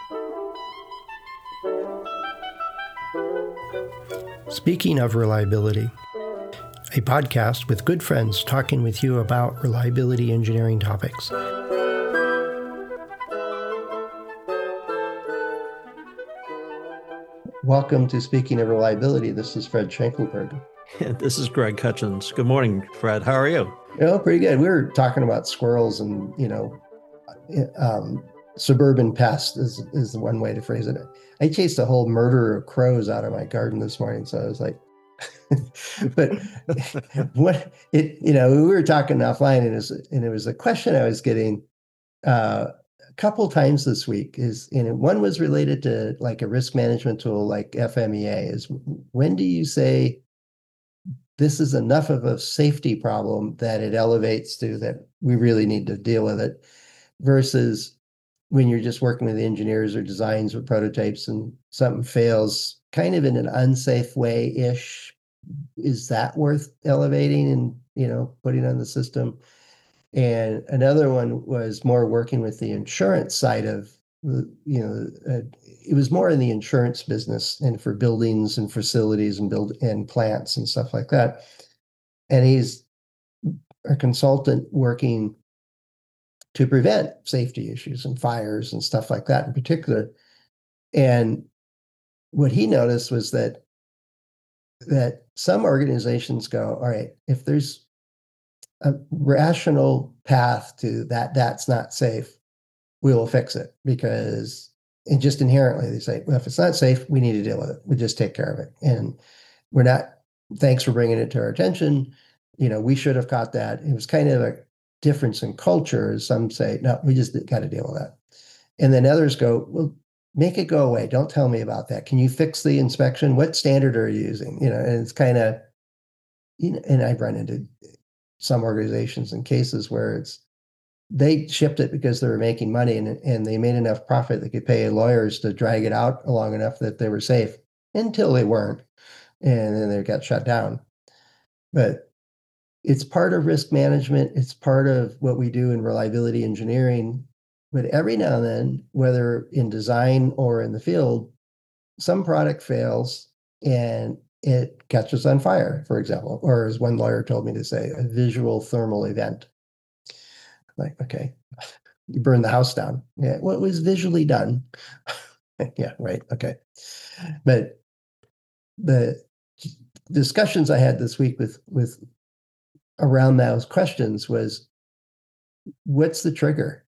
Speaking of reliability, a podcast with good friends talking with you about reliability engineering topics. Welcome to Speaking of Reliability. This is Fred Schenkelberg. This is Greg Hutchins. Good morning, Fred. How are you? Oh, pretty good. We were talking about squirrels and, suburban pest is the one way to phrase it. I chased a whole murder of crows out of my garden this morning, so I was like, but we were talking offline, and it was a question I was getting a couple times this week. One was related to like a risk management tool like FMEA. Is when do you say this is enough of a safety problem that it elevates to that we really need to deal with it, versus when you're just working with engineers or designs or prototypes and something fails kind of in an unsafe way-ish, is that worth elevating and, putting on the system? And another one was more working with the insurance side of, it was more in the insurance business and for buildings and facilities and plants and stuff like that. And he's a consultant working to prevent safety issues and fires and stuff like that in particular. And what he noticed was that some organizations go, all right, if there's a rational path to that's not safe, we will fix it, because and just inherently they say, well, if it's not safe, we need to deal with it. We just take care of it. And we're not, thanks for bringing it to our attention. We should have caught that. It was kind of a difference in culture. Some say, no, we just got to deal with that. And then others go, well, make it go away. Don't tell me about that. Can you fix the inspection? What standard are you using? And it's kind of, and I've run into some organizations and cases where they shipped it because they were making money and they made enough profit they could pay lawyers to drag it out long enough that they were safe, until they weren't. And then they got shut down. But it's part of risk management. It's part of what we do in reliability engineering. But every now and then, whether in design or in the field, some product fails and it catches on fire, for example, or as one lawyer told me to say, a visual thermal event. Like, okay, you burn the house down. Yeah, what was visually done? Yeah, right. Okay. But the discussions I had this week with around those questions was, what's the trigger?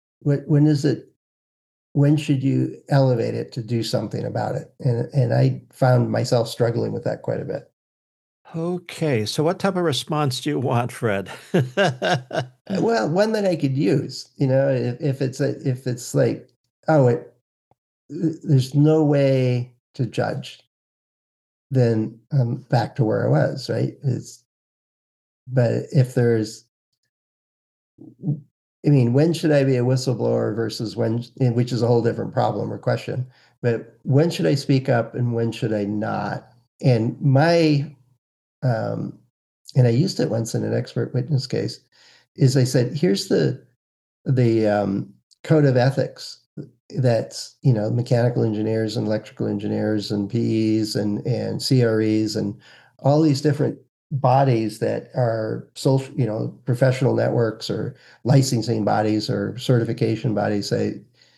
When should you elevate it to do something about it? And I found myself struggling with that quite a bit. Okay, so what type of response do you want, Fred? Well, one that I could use, if it's like, there's no way to judge, then I'm back to where I was, right? But if there's, when should I be a whistleblower versus when, which is a whole different problem or question, but when should I speak up and when should I not? And and I used it once in an expert witness case, is I said, here's the code of ethics that's, mechanical engineers and electrical engineers and PEs and CREs and all these different bodies that are social, professional networks or licensing bodies or certification bodies say,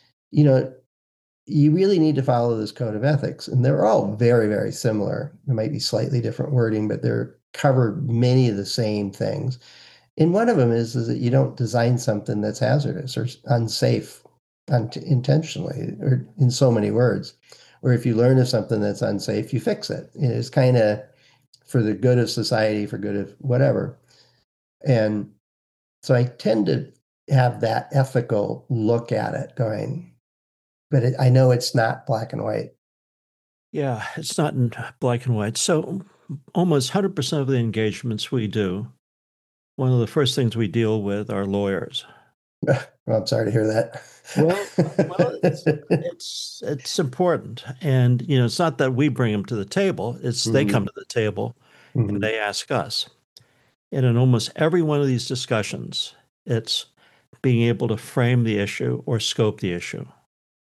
you really need to follow this code of ethics. And they're all very, very similar. There might be slightly different wording, but they're cover many of the same things. And one of them is that you don't design something that's hazardous or unsafe intentionally, or in so many words. Or if you learn of something that's unsafe, you fix it. It's kind of for the good of society, for good of whatever. And so I tend to have that ethical look at it going, but I know it's not black and white. Yeah, it's not in black and white. So almost 100% of the engagements we do, one of the first things we deal with are lawyers. Well, I'm sorry to hear that. Well, it's important, and it's not that we bring them to the table; it's they come to the table and they ask us. And in almost every one of these discussions, it's being able to frame the issue or scope the issue.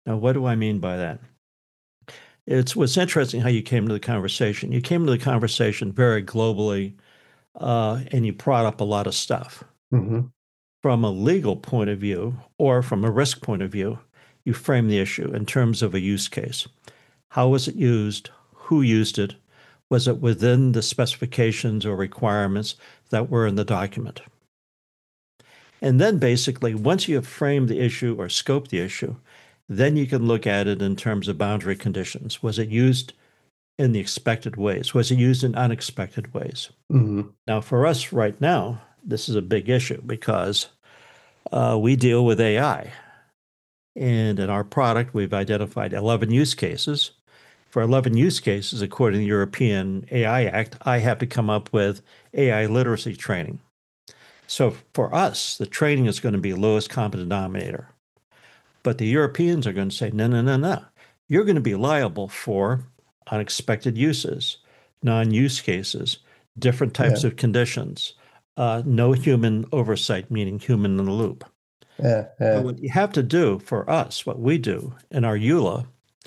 Now, what do I mean by that? It's what's interesting how you came to the conversation. You came to the conversation very globally, and you brought up a lot of stuff. Mm-hmm. From a legal point of view or from a risk point of view, you frame the issue in terms of a use case. How was it used? Who used it? Was it within the specifications or requirements that were in the document? And then basically, once you have framed the issue or scoped the issue, then you can look at it in terms of boundary conditions. Was it used in the expected ways? Was it used in unexpected ways? Mm-hmm. Now, for us right now, this is a big issue because we deal with AI. And in our product, we've identified 11 use cases. For 11 use cases, according to the European AI Act, I have to come up with AI literacy training. So for us, the training is going to be lowest common denominator. But the Europeans are going to say, no, no, no, no. You're going to be liable for unexpected uses, non-use cases, different types Yeah. of conditions, no human oversight, meaning human in the loop. Yeah. So what you have to do for us, what we do in our EULA,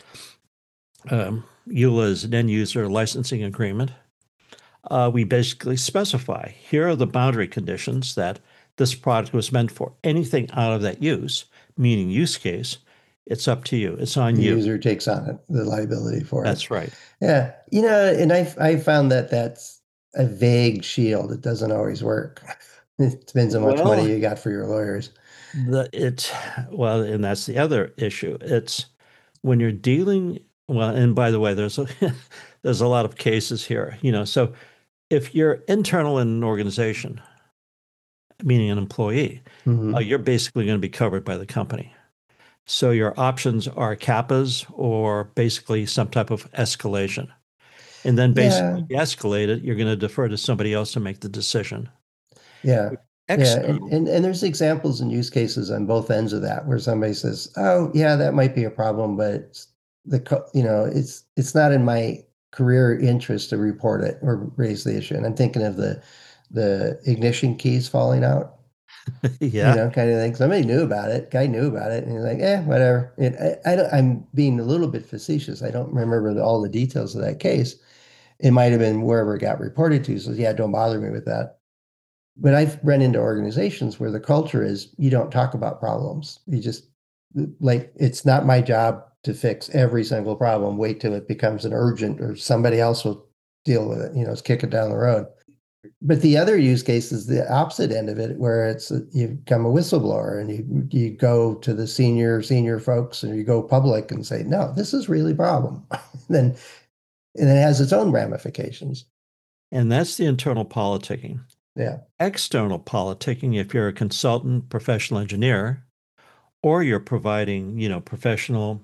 EULA is an end user licensing agreement. We basically specify here are the boundary conditions that this product was meant for. Anything out of that use, meaning use case, it's up to you. It's on The you. user takes on it, the liability for it. That's right. Yeah. And I found that that's a vague shield. It doesn't always work. It depends how much money Well, you got for your lawyers. and that's the other issue. It's when you're dealing, well, and by the way, there's a, there's a lot of cases here, so if you're internal in an organization, meaning an employee, Mm-hmm. you're basically going to be covered by the company. So your options are CAPAs or basically some type of escalation. And then basically, Yeah. if you escalate it, you're going to defer to somebody else to make the decision. Yeah. Yeah. And, External, and and there's examples and use cases on both ends of that where somebody says, "Oh, yeah, that might be a problem, but it's not in my career interest to report it or raise the issue." And I'm thinking of the ignition keys falling out, yeah, kind of thing. Somebody knew about it. Guy knew about it, and he's like, whatever. I'm being a little bit facetious. I don't remember all the details of that case. It might have been wherever it got reported to. So yeah, don't bother me with that. But I've run into organizations where the culture is you don't talk about problems. You just like it's not my job to fix every single problem. Wait till it becomes an urgent or somebody else will deal with it. Let's kick it down the road. But the other use case is the opposite end of it, where it's you become a whistleblower and you go to the senior folks and you go public and say, no, this is really a problem. then and it has its own ramifications. and that's the internal politicking. Yeah. External politicking, if you're a consultant, professional engineer, or you're providing, professional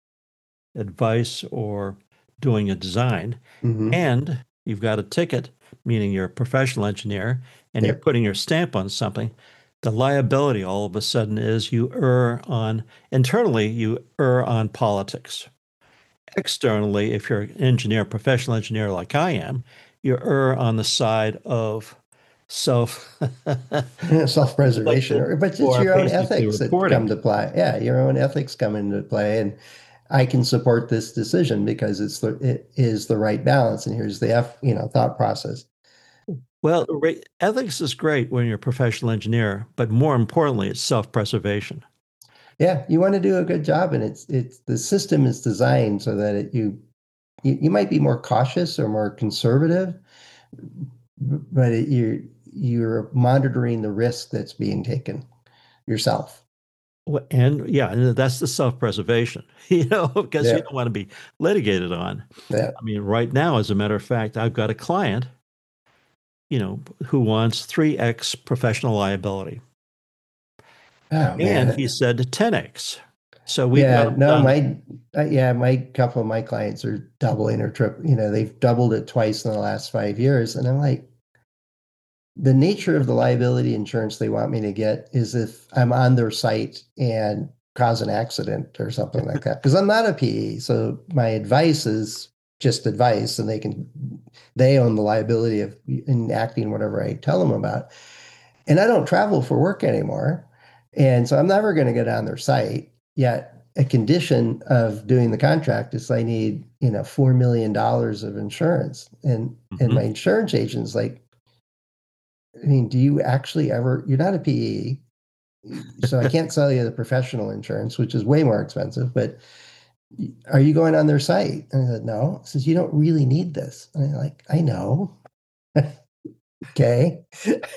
advice or doing a design, Mm-hmm. and you've got a ticket, meaning you're a professional engineer, and you're Yep. putting your stamp on something, the liability all of a sudden is internally, you err on politics. Externally, if you're an engineer, professional engineer like I am, you err on the side of self Self-preservation, inflicted but it's or your own basically ethics that come reporting. to play. Yeah, your own ethics come into play, and I can support this decision because it is the right balance, and here's the thought process. Well, ethics is great when you're a professional engineer, but more importantly, it's self-preservation. Yeah, you want to do a good job, and it's the system is designed so that you might be more cautious or more conservative, but you're monitoring the risk that's being taken yourself. And yeah, and that's the self-preservation, because you Yeah, don't want to be litigated on. yeah. I mean, right now, as a matter of fact, I've got a client, who wants 3x professional liability. Oh And he man. said 10x. So we've got Yeah, them no, done. my couple of my clients are doubling or triple, they've doubled it twice in the last 5 years. And I'm like, the nature of the liability insurance they want me to get is if I'm on their site and cause an accident or something like that. Because I'm not a PE. So my advice is just advice, and they own the liability of enacting whatever I tell them about. And I don't travel for work anymore. And so I'm never going to get on their site yet. a condition of doing the contract is I need, $4 million of insurance. And my insurance agent's like, I mean, do you actually ever, you're not a PE, so I can't sell you the professional insurance, which is way more expensive, but are you going on their site? And I said, no. He says, you don't really need this. And I'm like, I know. Okay.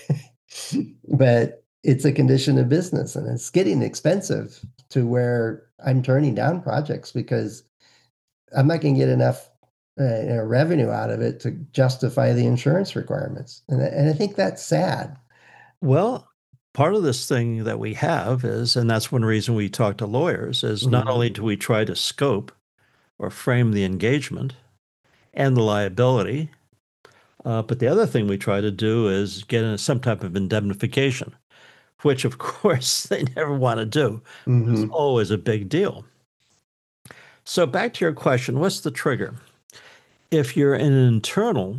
But it's a condition of business and it's getting expensive to where I'm turning down projects because I'm not going to get enough revenue out of it to justify the insurance requirements. And I think that's sad. Well, part of this thing that we have is, and that's one reason we talk to lawyers, is not only do we try to scope or frame the engagement and the liability, but the other thing we try to do is get some type of indemnification, which of course they never want to do. It's always a big deal. So back to your question, what's the trigger? If you're an internal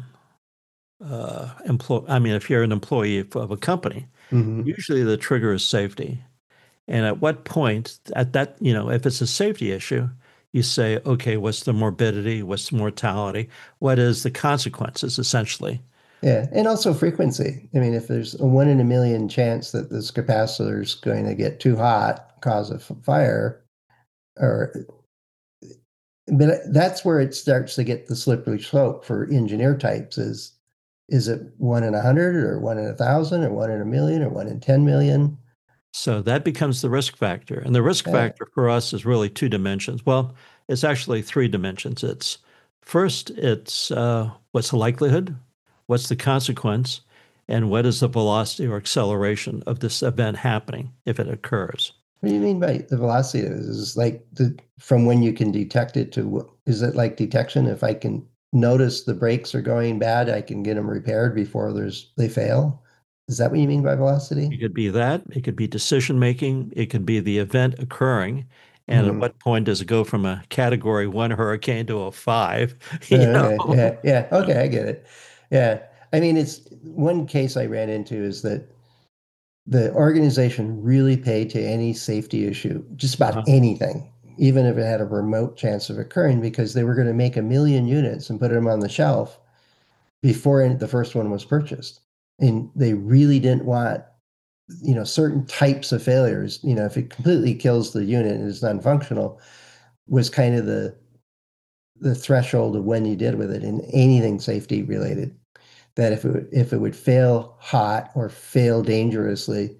if you're an employee of a company, usually the trigger is safety. And at what point, at that, if it's a safety issue, you say, okay, what's the morbidity? What's the mortality? What is the consequences, essentially? Yeah, and also frequency. I mean, if there's a 1 in a million chance that this capacitor is going to get too hot, cause a fire, but that's where it starts to get the slippery slope for engineer types. Is it 1 in 100 or 1 in 1,000 or 1 in a million or 1 in 10 million? So that becomes the risk factor. And the risk factor for us is really two dimensions. Well, it's actually three dimensions. It's first, it's what's the likelihood, what's the consequence, and what is the velocity or acceleration of this event happening if it occurs. What do you mean by the velocity? Is like from when you can detect it to, is it like detection? If I can notice the brakes are going bad, I can get them repaired before they fail? Is that what you mean by velocity? It could be that. It could be decision making. It could be the event occurring. And at what point does it go from a category 1 hurricane to a 5? Yeah. Okay, I get it. Yeah. I mean, it's one case I ran into is that the organization really paid to any safety issue, just about anything, even if it had a remote chance of occurring, because they were going to make 1 million units and put them on the shelf before the first one was purchased. And they really didn't want, certain types of failures, if it completely kills the unit and is non-functional, was kind of the threshold of when you did with it in anything safety related. That if it would fail hot or fail dangerously,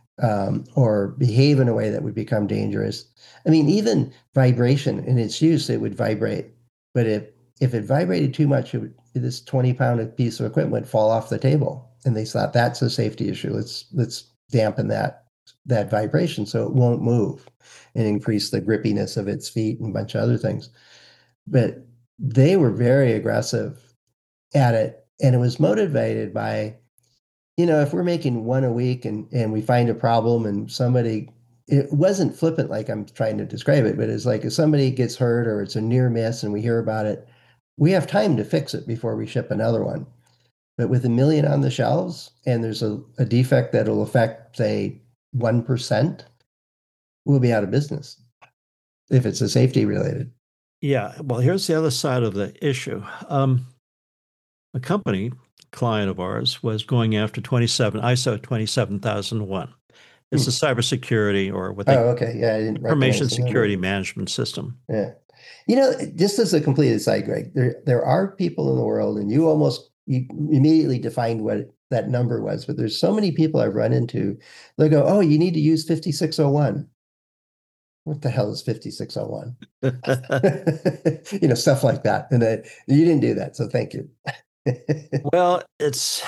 or behave in a way that would become dangerous. I mean, even vibration in its use, it would vibrate. But if it vibrated too much, this 20-pound piece of equipment would fall off the table. And they thought that's a safety issue. Let's dampen that vibration so it won't move and increase the grippiness of its feet and a bunch of other things. But they were very aggressive at it. And it was motivated by, if we're making one a week and we find a problem and it wasn't flippant like I'm trying to describe it, but it's like if somebody gets hurt or it's a near miss and we hear about it, we have time to fix it before we ship another one. But with 1 million on the shelves and there's a defect that'll affect, say, 1%, we'll be out of business if it's a safety related. Yeah. Well, here's the other side of the issue. A company client of ours was going after ISO 27001. It's a cybersecurity or what they information security management system. Yeah. Just as a complete aside, Greg, there are people in the world, and you immediately defined what that number was, but there's so many people I've run into, they go, oh, you need to use 5601. What the hell is 5601? Stuff like that. And you didn't do that, so thank you. Well, it's,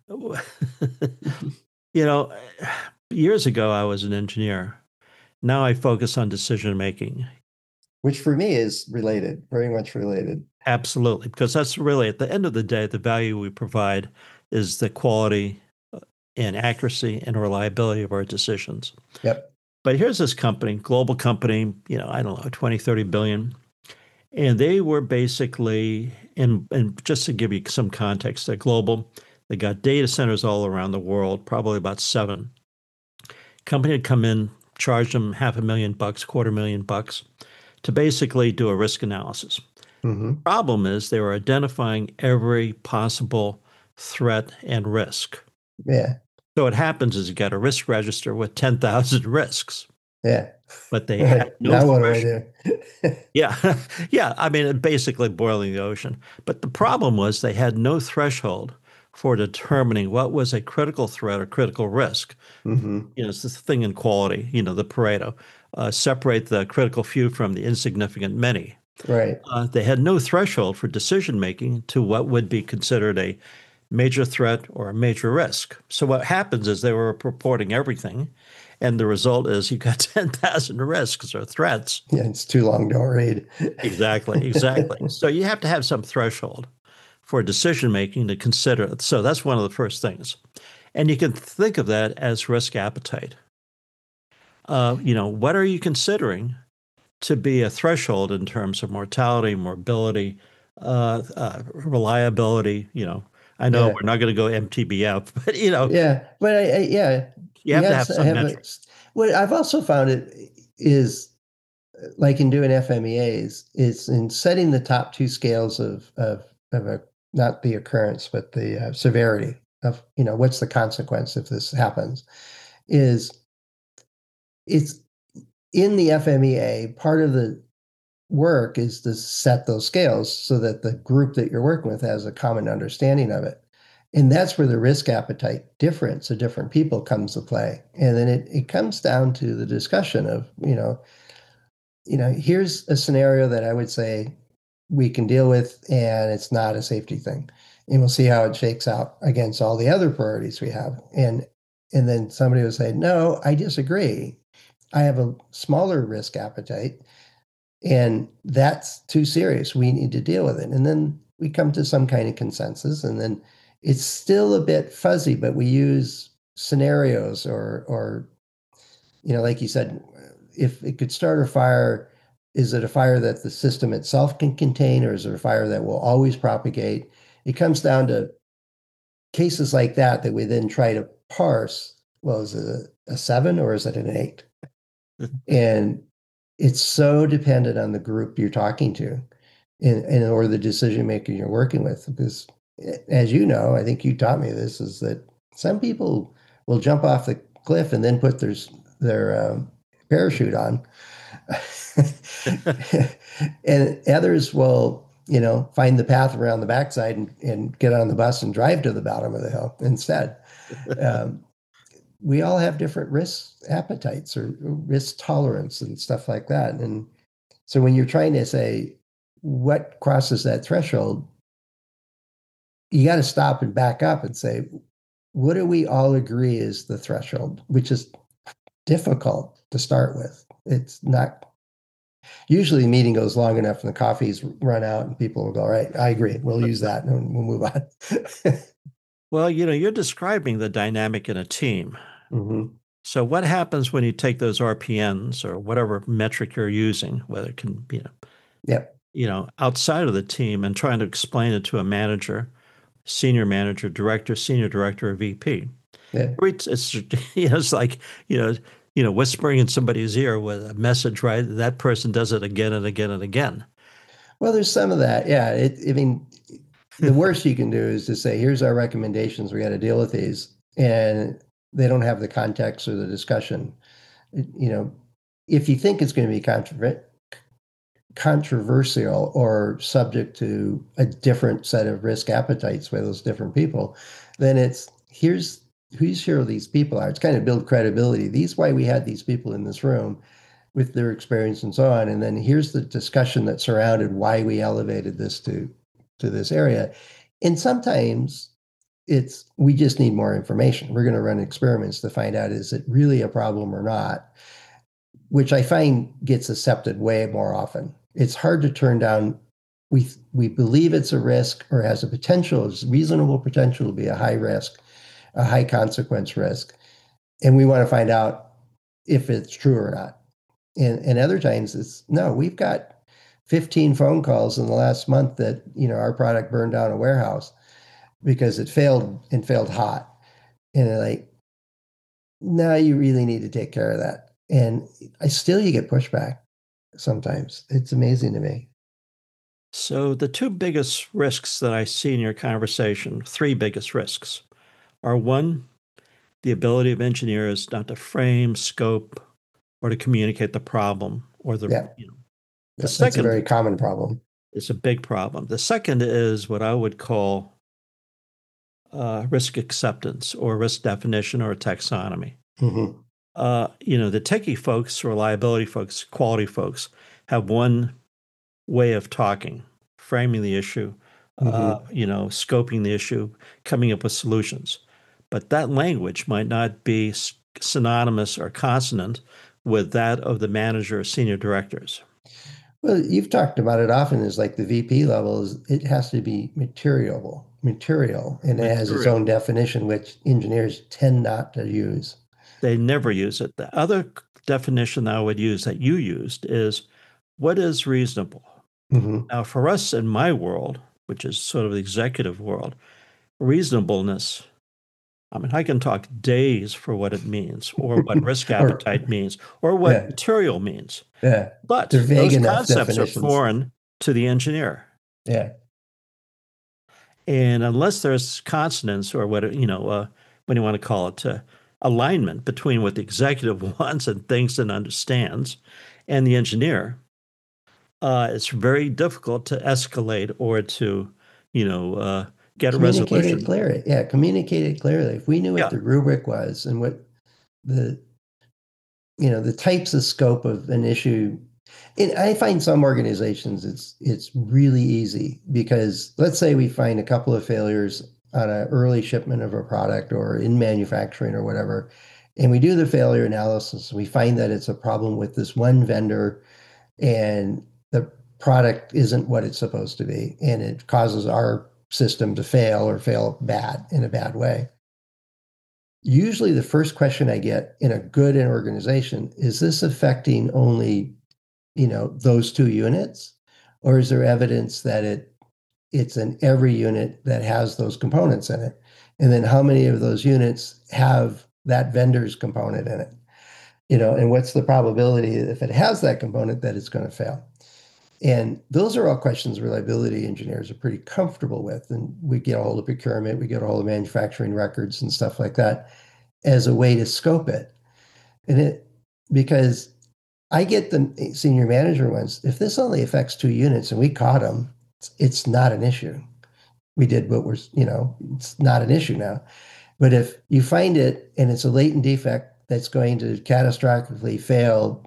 years ago, I was an engineer. Now I focus on decision making. Which for me is related, very much related. Absolutely, because that's really, at the end of the day, the value we provide is the quality and accuracy and reliability of our decisions. Yep. But here's this company, global company, I don't know, 20, 30 billion. And they were basically, and just to give you some context, they're global. They got data centers all around the world, probably about 7. Company had come in charged them $500,000, $250,000 to basically do a risk analysis. Mm-hmm. Problem is they were identifying every possible threat and risk. Yeah. So what happens is you got a risk register with 10,000 risks, Yeah. but they had no Now what do I threshold. do? Yeah. Yeah. I mean, basically boiling the ocean. But the problem was they had no threshold for determining what was a critical threat or critical risk. Mm-hmm. It's this thing in quality, the Pareto, separate the critical few from the insignificant many. Right. They had no threshold for decision making to what would be considered a major threat or a major risk. So what happens is they were reporting everything, and the result is you got 10,000 risks or threats. Yeah, it's too long. Don't read. Exactly, exactly. So you have to have some threshold for decision making to consider. So that's one of the first things. And you can think of that as risk appetite. What are you considering to be a threshold in terms of mortality, morbidity, reliability? I know Yeah. we're not going to go MTBF, but Yeah. But yeah, you have to have I some have a, metrics. what I've also found it is like in doing FMEAs, it's in setting the top two scales of a, not the occurrence, but the severity of, what's the consequence if this happens, is it's in the FMEA, part of the work is to set those scales so that the group that you're working with has a common understanding of it. And that's where the risk appetite difference of different people comes to play. And then it comes down to the discussion of, here's a scenario that I would say we can deal with, and it's not a safety thing. And we'll see how it shakes out against all the other priorities we have. And then somebody will say, no, I disagree. I have a smaller risk appetite, and that's too serious. We need to deal with it. And then we come to some kind of consensus, and then it's still a bit fuzzy, but we use scenarios or like you said, if it could start a fire, is it a fire that the system itself can contain, or is it a fire that will always propagate? It comes down to cases like that we then try to parse. Well, is it a seven or is it an eight? And it's so dependent on the group you're talking to or the decision maker you're working with. Because as you know, I think you taught me this, is that some people will jump off the cliff and then put their parachute on. And others will, find the path around the backside and get on the bus and drive to the bottom of the hill instead. Um, we all have different risk appetites or risk tolerance and stuff like that. And so when you're trying to say what crosses that threshold, you got to stop and back up and say, what do we all agree is the threshold, which is difficult to start with. It's not usually the meeting goes long enough and the coffee's run out and people will go, all right, I agree. We'll use that and we'll move on. Well, you're describing the dynamic in a team. Mm-hmm. So what happens when you take those RPNs or whatever metric you're using, whether it can be, Yep. Outside of the team and trying to explain it to a manager, senior manager, director, senior director, or VP? Yeah. It's like, whispering in somebody's ear with a message, right? That person does it again and again and again. Well, there's some of that. Yeah. I mean, the worst you can do is to say, here's our recommendations. We got to deal with these. And they don't have the context or the discussion. If you think it's going to be controversial or subject to a different set of risk appetites by those different people, then it's who's here these people are. It's kind of build credibility. These why we had these people in this room with their experience and so on. And then here's the discussion that surrounded why we elevated this to this area. And sometimes we just need more information. We're going to run experiments to find out, is it really a problem or not? Which I find gets accepted way more often. It's hard to turn down. We believe it's a risk or has a potential, it's reasonable potential to be a high risk, a high consequence risk. And we want to find out if it's true or not. And other times it's no, we've got 15 phone calls in the last month that, our product burned down a warehouse because it failed and failed hot. And they're like, no, you really need to take care of that. And you get pushback sometimes. It's amazing to me. So the two biggest risks that I see in your conversation, three biggest risks, are one, the ability of engineers not to frame, scope, or to communicate the problem or the, Yeah, the that's a second very common problem. is a big problem. The second is what I would call risk acceptance or risk definition or taxonomy. Hmm. The techie folks, reliability folks, quality folks have one way of talking, framing the issue, Hmm. scoping the issue, coming up with solutions. But that language might not be synonymous or consonant with that of the manager or senior directors. Well, you've talked about it often as like the VP level is it has to be material, and it has its Material. own definition, which engineers tend not to use. They never use it. The other definition I would use that you used is what is reasonable? Hmm. Now, for us in my world, which is sort of the executive world, reasonableness, I mean, I can talk days for what it means, or what risk Or appetite means, or what yeah, material means. yeah, they're But vague those enough concepts are definitions. foreign to the engineer. Yeah, And unless there's consonance or what do you want to call it, alignment between what the executive wants and thinks and understands and the engineer, it's very difficult to escalate or to, you know, uh, get a communicate it resolution. clearly. Yeah, communicate it clearly. If we knew what Yeah, the rubric was and what the the types of scope of an issue. And I find some organizations it's really easy because let's say we find a couple of failures on an early shipment of a product or in manufacturing or whatever, and we do the failure analysis. We find that it's a problem with this one vendor and the product isn't what it's supposed to be, and it causes our system to fail or fail bad in a bad way. Usually the first question I get in a good organization is this affecting only, those two units, or is there evidence that it's in every unit that has those components in it? And then how many of those units have that vendor's component in it? And what's the probability if it has that component that it's going to fail? And those are all questions reliability engineers are pretty comfortable with. And we get a hold of procurement, we get a hold of manufacturing records and stuff like that as a way to scope it. And because I get the senior manager ones, if this only affects two units and we caught them, it's not an issue. We did what it's not an issue now. But if you find it and it's a latent defect that's going to catastrophically fail,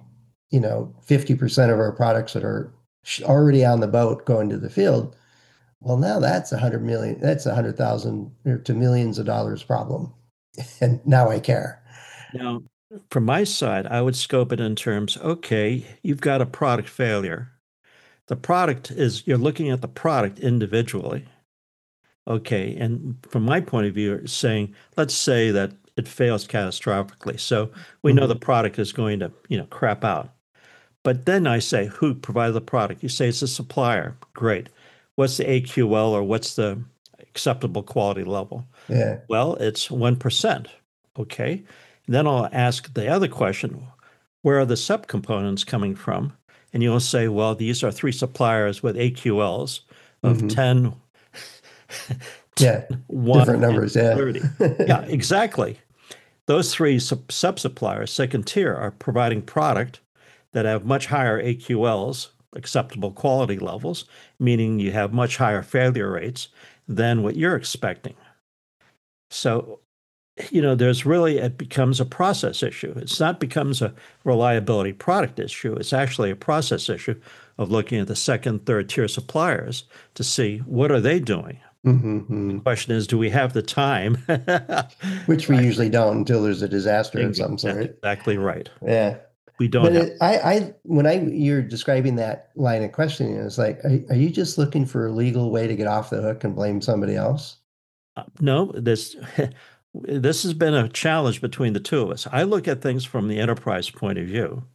50% of our products that are already on the boat going to the field, well, now that's 100 million, that's 100,000 to millions of dollars problem. And now I care. now, from my side, I would scope it in terms, okay, you've got a product failure. The product is, you're looking at the product individually. Okay, and from my point of view, saying, let's say that it fails catastrophically. So we know the Mhm. product is going to, crap out. But then I say, who provided the product? You say it's a supplier. Great. What's the AQL or what's the acceptable quality level? Yeah. Well, it's 1%. Okay. And then I'll ask the other question, where are the subcomponents coming from? And you'll say, well, these are three suppliers with AQLs of Hmm. 10, Yeah. 1, Different and numbers. Yeah. 30. Yeah, exactly. Those three sub-suppliers, second tier, are providing product that have much higher AQLs, acceptable quality levels, meaning you have much higher failure rates than what you're expecting. So, there's really, it becomes a process issue. It's not becomes a reliability product issue. It's actually a process issue of looking at the second, third tier suppliers to see what are they doing. The Hmm. question is, do we have the time? Which we usually don't until there's a disaster of Bingo. some That's sort. exactly right. Yeah. We don't But have. you're describing that line of questioning, it's like, are you just looking for a legal way to get off the hook and blame somebody else? No, this this has been a challenge between the two of us. I look at things from the enterprise point of view,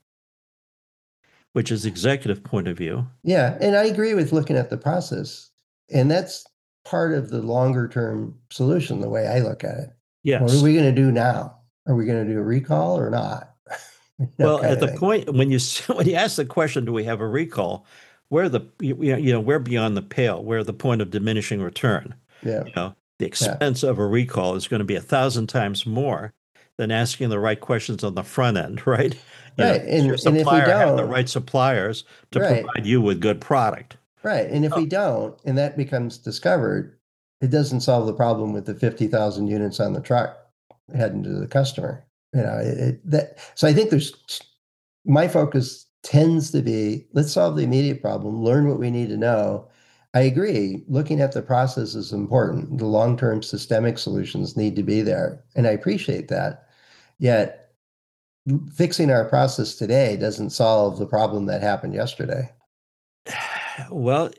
which is executive point of view. Yeah. And I agree with looking at the process. And that's part of the longer term solution, the way I look at it. What are Yes. we going to do now? Are we going to do a recall or not? Well, kind at of the thing. point when you when you ask the question, do we have a recall? We're we're beyond the pale. We're at the point of diminishing return. Yeah, You know, the yeah, expense of a recall is going to be 1,000 times more than asking the right questions on the front end, right? right. Does your And if we supplier have the don't, right suppliers to right, provide you with good product? right. And if Oh, we don't, and that becomes discovered, it doesn't solve the problem with the 50,000 units on the truck heading to the customer. So I think my focus tends to be, let's solve the immediate problem, learn what we need to know. I agree, looking at the process is important. The long-term systemic solutions need to be there, and I appreciate that. Yet fixing our process today doesn't solve the problem that happened yesterday. well,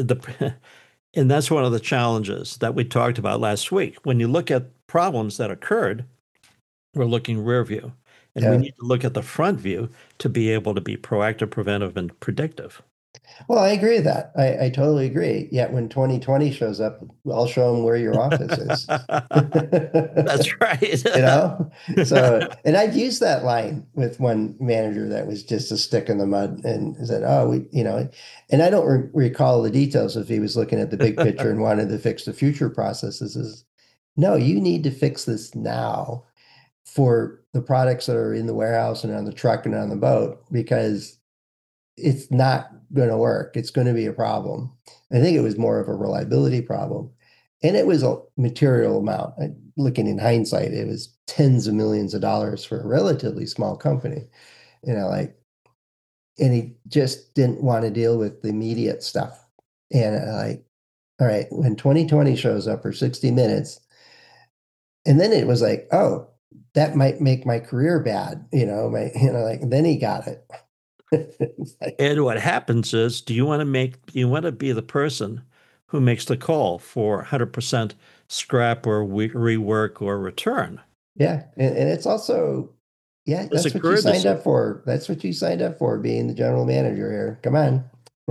and that's one of the challenges that we talked about last week. When you look at problems that occurred, we're looking rear view, and we Yeah. need to look at the front view to be able to be proactive, preventive, and predictive. Well, I agree with that. I totally agree. Yet when 2020 shows up, I'll show them where your office is. That's right. You know? So, and I've used that line with one manager that was just a stick in the mud and said, oh, and I don't recall the details if he was looking at the big picture and wanted to fix the future processes. Is no, you need to fix this now for the products that are in the warehouse and on the truck and on the boat because it's not going to work. It's going to be a problem. I think it was more of a reliability problem. And it was a material amount. Looking in hindsight, it was tens of millions of dollars for a relatively small company, like, and he just didn't want to deal with the immediate stuff. And like, all right, when 2020 shows up for 60 minutes, and then it was like, oh, that might make my career bad, like, and then he got it. It's like, And what happens is, do you want to be the person who makes the call for 100% scrap or rework or return? yeah, and it's also, yeah, It's a that's what you career signed decision. up for. That's what you signed up for, being the general manager here. Come on.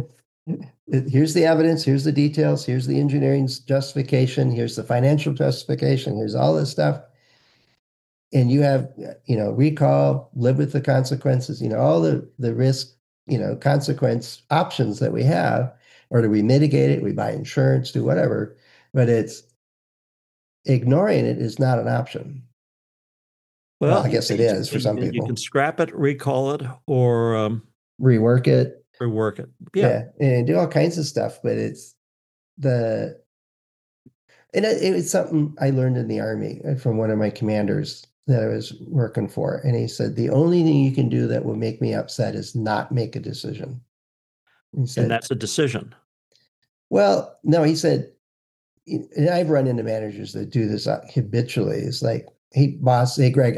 Here's the evidence, here's the details, here's the engineering justification, here's the financial justification, here's all this stuff. And you have, recall, live with the consequences, all the risk, consequence options that we have. Or do we mitigate it? We buy insurance, do whatever. But it's ignoring it is not an option. Well, Well, I guess it is for some you can people. scrap it, recall it, or Rework it, rework it. Yeah. yeah, and do all kinds of stuff. But it's the and it was something I learned in the Army from one of my commanders that I was working for, and he said the only thing you can do that will make me upset is not make a decision. He And said, that's a decision. well, no, he said, and I've run into managers that do this habitually. It's like, hey, boss, hey, Greg,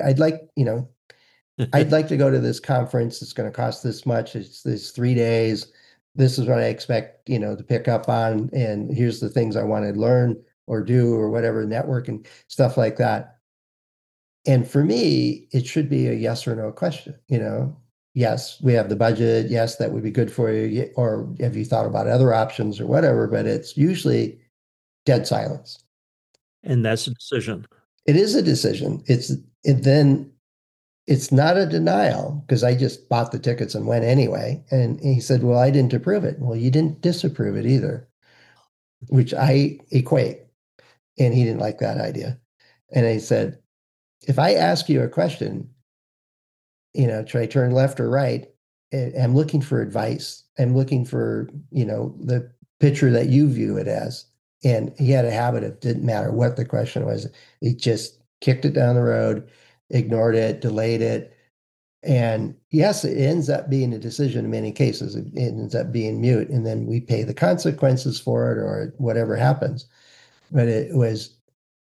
I'd like to go to this conference. It's going to cost this much. It's this 3 days. This is what I expect, to pick up on. And here's the things I want to learn or do or whatever, network and stuff like that. And for me, it should be a yes or no question. Yes, we have the budget. Yes, that would be good for you. Or have you thought about other options or whatever? But it's usually dead silence. And that's a decision. It is a decision. Then it's not a denial because I just bought the tickets and went anyway. And he said, well, I didn't approve it. Well, you didn't disapprove it either, which I equate. And he didn't like that idea. And I said, if I ask you a question, should I turn left or right? I'm looking for advice. I'm looking for, the picture that you view it as. And he had a habit of didn't matter what the question was. He just kicked it down the road, ignored it, delayed it. And yes, it ends up being a decision in many cases. It ends up being mute, and then we pay the consequences for it or whatever happens. But it was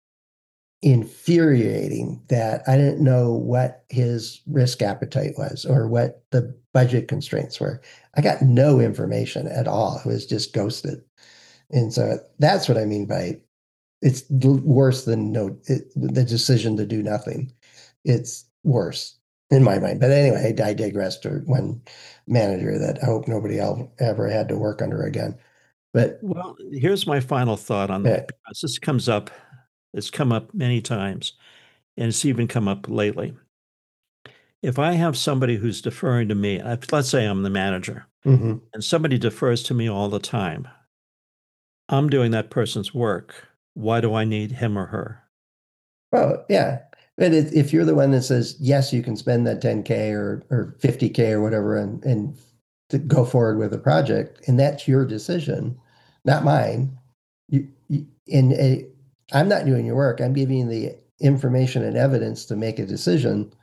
infuriating that I didn't know what his risk appetite was or what the budget constraints were. I got no information at all. It was just ghosted. And so that's what I mean by it's worse than the decision to do nothing. It's worse in my mind. But anyway, I digress to one manager that I hope nobody else ever had to work under again. But Well, here's my final thought on uh, that because this comes up, it's come up many times, and it's even come up lately. if I have somebody who's deferring to me, let's say I'm the manager, Hmm. and somebody defers to me all the time, I'm doing that person's work. Why do I need him or her? Well, yeah. But if you're the one that says, yes, you can spend that 10K or 50K or whatever and to go forward with a project, and that's your decision, not mine. And I'm not doing your work. I'm giving you the information and evidence to make a decision.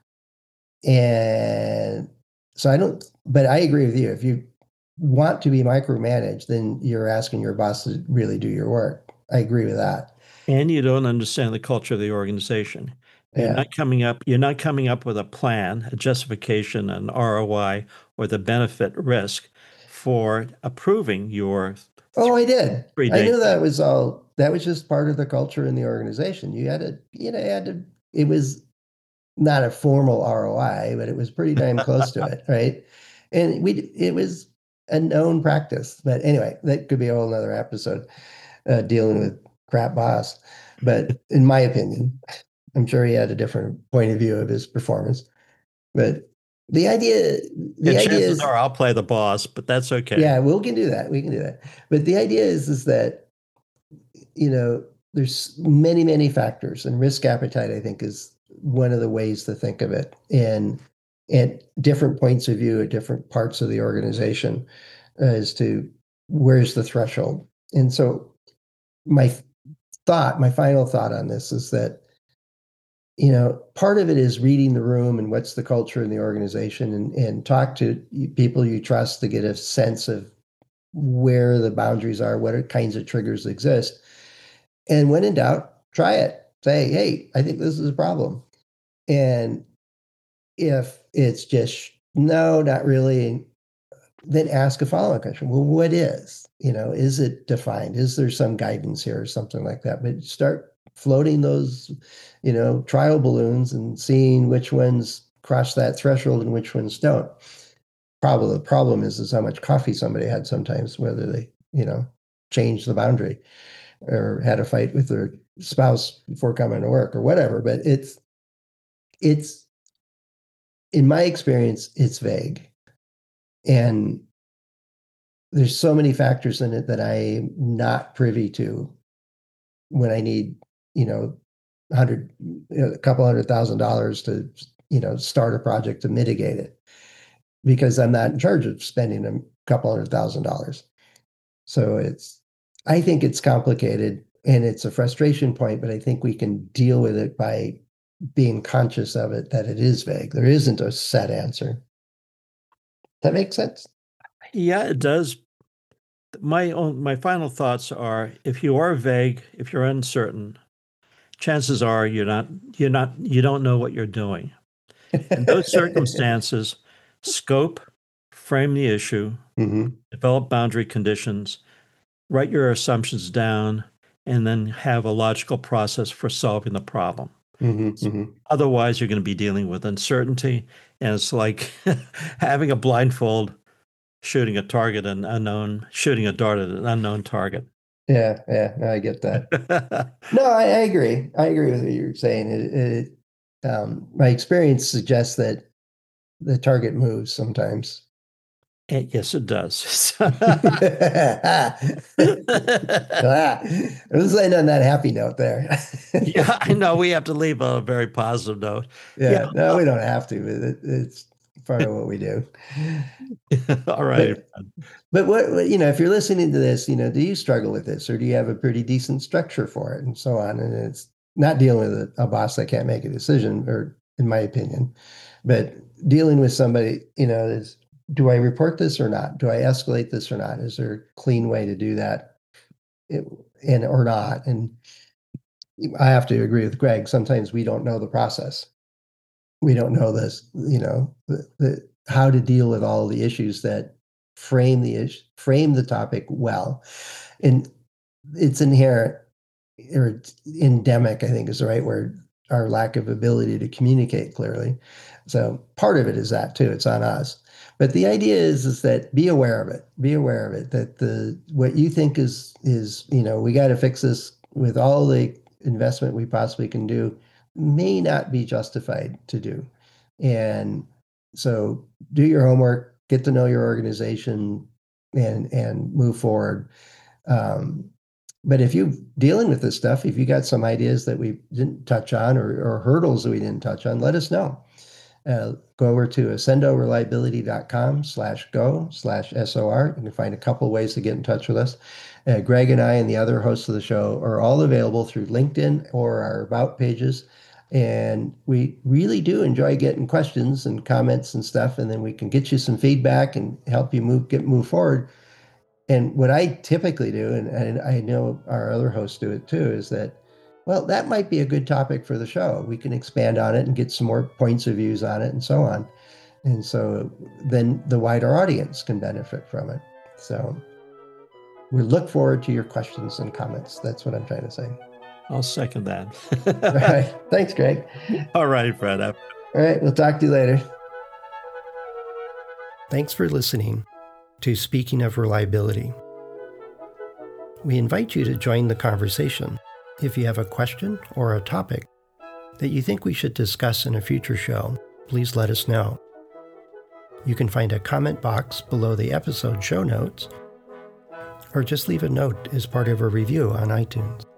And so but I agree with you. If you want to be micromanaged, then you're asking your boss to really do your work. I agree with that. And you don't understand the culture of the organization. Yeah. You're not coming up with a plan, a justification, an ROI, or the benefit risk for approving your Oh, I did. I three-day knew thing. that was just part of the culture in the organization. It was not a formal ROI, but it was pretty damn close to it, right? And it was a known practice. But anyway, that could be a whole nother episode, dealing with crap boss. But in my opinion, I'm sure he had a different point of view of his performance. But the idea, the And idea chances is, are I'll play the boss, but that's okay. yeah, we can do that. We can do that. But the idea is that, there's many, many factors, and risk appetite, I think, is one of the ways to think of it. And at different points of view at different parts of the organization, as to where's the threshold. And so my my final thought on this is that, part of it is reading the room and what's the culture in the organization, and talk to people you trust to get a sense of where the boundaries are, what kinds of triggers exist. And when in doubt, try it. Say, hey, I think this is a problem. And if it's just no, not really, then ask a follow-up question. Well, what is? Is it defined? Is there some guidance here or something like that? But start floating those, trial balloons and seeing which ones cross that threshold and which ones don't. Probably the problem is how much coffee somebody had sometimes, whether they, changed the boundary or had a fight with their spouse before coming to work or whatever. But it's in my experience, it's vague. And there's so many factors in it that I'm not privy to when I need, you know, a couple $100,000 to, start a project to mitigate it, because I'm not in charge of spending a couple $100,000. So I think it's complicated and it's a frustration point, but I think we can deal with it by being conscious of it, that it is vague. There isn't a set answer. That makes sense. Yeah, it does. My final thoughts are if you are vague, if you're uncertain, chances are you don't know what you're doing. In those circumstances, scope, frame the issue, Hmm. develop boundary conditions, write your assumptions down, and then have a logical process for solving the problem. Hmm. Hmm. Otherwise, you're going to be dealing with uncertainty, and it's like having a blindfold, shooting a dart at an unknown target. Yeah, yeah, no, I get that. No, I agree. I agree with what you're saying. My experience suggests that the target moves sometimes. Yes, it does. Let's end on that happy note there. Yeah, I know we have to leave on a very positive note. Yeah. Yeah, no, we don't have to, but it's part of what we do. All right. But if you're listening to this, do you struggle with this, or do you have a pretty decent structure for it, and so on? And it's not dealing with a boss that can't make a decision, or in my opinion, but dealing with somebody, is, do I report this or not? Do I escalate this or not? Is there a clean way to do that, it, and or not? And I have to agree with Greg. Sometimes we don't know the process. We don't know this, how to deal with all the issues that frame the topic well. And it's inherent, or it's endemic, I think is the right word, our lack of ability to communicate clearly. So part of it is that too. It's on us. But the idea is that be aware of it. Be aware of it. That what you think is we got to fix this with all the investment we possibly can do, may not be justified to do. And so do your homework, get to know your organization, and move forward. But if you're dealing with this stuff, if you got some ideas that we didn't touch on, or hurdles that we didn't touch on, let us know. Go over to accendoreliability.com/go/SOR. You can find a couple ways to get in touch with us. Greg and I and the other hosts of the show are all available through LinkedIn or our About pages. And we really do enjoy getting questions and comments and stuff. And then we can get you some feedback and help you move forward. And what I typically do, and I know our other hosts do it too, is that, well, that might be a good topic for the show. We can expand on it and get some more points of views on it and so on. And so then the wider audience can benefit from it. So we look forward to your questions and comments. That's what I'm trying to say. I'll second that. All right. Thanks, Greg. All right, Fred. All right. We'll talk to you later. Thanks for listening to Speaking of Reliability. We invite you to join the conversation. If you have a question or a topic that you think we should discuss in a future show, please let us know. You can find a comment box below the episode show notes, or just leave a note as part of a review on iTunes.